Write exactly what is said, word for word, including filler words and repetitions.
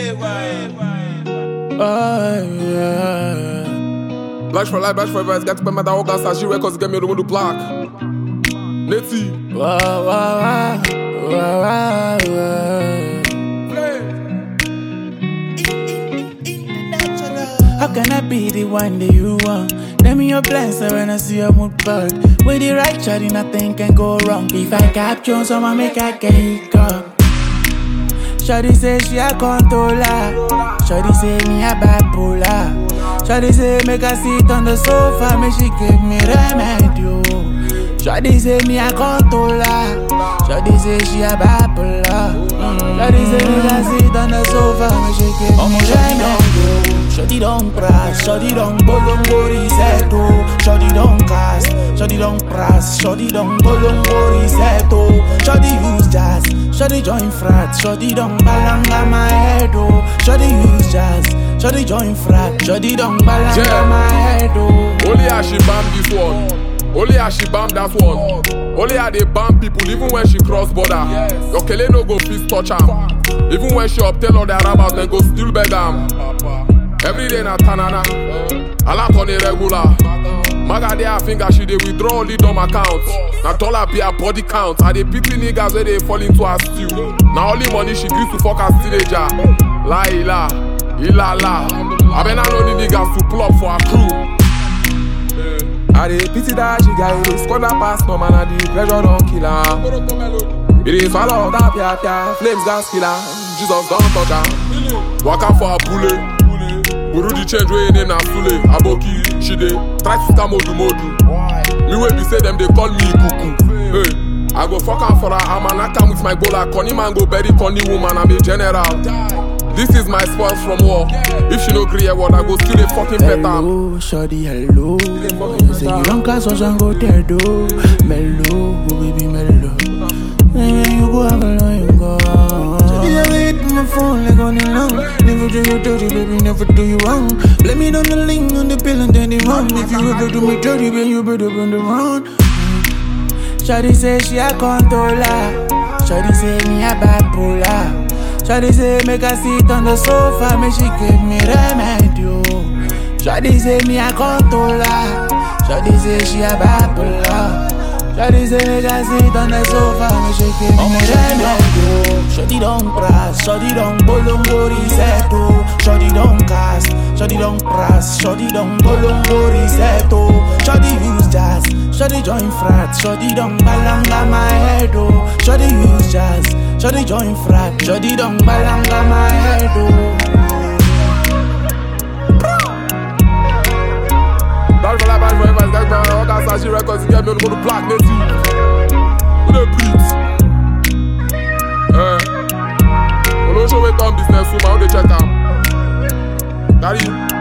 Oh, yeah. Black for life, black for advice. Got to pay my dog gas as she records get me the window black. Netty. Wow, wow, wow, wow, wow. How can I be the one that you want? Tell me your plans so when I see your mood board. With the right shawty, nothing can go wrong. If I capture someone, make I get it up. Shawty say she a controller. Shawty say me a bipolar. Shawty say make I sit on the sofa, make she give me remedy. Shawty say me a controller. Shawty say she a bipolar. Shawty say make I sit on the sofa, make she give me remedy. Shawty don't press, shawty don't bolongo reseto. Shawty don't cast, shawty don't press, shawty don't bolongo reseto. Shawty use jazz, shawty join frat, shawty don't balanga my head oh. Shawty use jazz, shawty join frat, shawty don't balanga Yeah. my head oh. Only as she bam this one. Only as she bam that one. Only how they bam people even when she cross border. Your kele no go fit touch am. Even when she obtain all their rabbits, they go still beg am. Every day na tanana, a lot on a regular. Maga dey her finger, she dey withdraw only dumb accounts. Na dollar be her body count. And they pity niggas where they fall into her stew. Now only money she gives to fuck her teenager. La ila, ila la. I been not only niggas to pull up for her crew. I dey pity that she got it. Squad that pass no man, and the pressure don't kill her. It is swallow that pia pia, flames gas killer. Jesus don't touch her. Walk out for her bullet. Buru the change way in na Sule, Aboki, Shide, try to scam modu modu. Me wey be say them they call me Kuku. Hey, I go fuck am for her, I'm an account with my gola. Connie man go bury Connie woman, I'm a general. This is my spoils from war. If she no gree a word, I go still a fucking pet am. Hello, shawty, hello. You say you don't cast us and go there though. Mellow, oh baby, mellow. When you go have a long, you go. Shawty, I wait on my phone like on the long. Never do you dirty, baby, never do you wrong. Blame me on the link, on the pill and then the wrong. If you ever do me dirty, then you better bring the wrong. Shawty say she a controller. Shawty say me a bipolar. Shawty say make her sit on the sofa, make she give me remedy. Shawty say me a controller. Shawty say she a bipolar. Shawty say make her sit on the sofa, make she give me remedy. Shawty don't press, shawty don't bolongo reseto. Shawty don't cast, shawty don't press, shawty don't bolongo reseto. Shawty use jazz, shawty join frat, shawty don't balanga my head oh. Shawty use jazz, shawty join frat, shawty don't balanga my head oh. That's for life, that's for advice. That's my dog gas as she records get me on the black Netty. With the beats. Eh. Olo show me some business woman, how they check am. Daddy.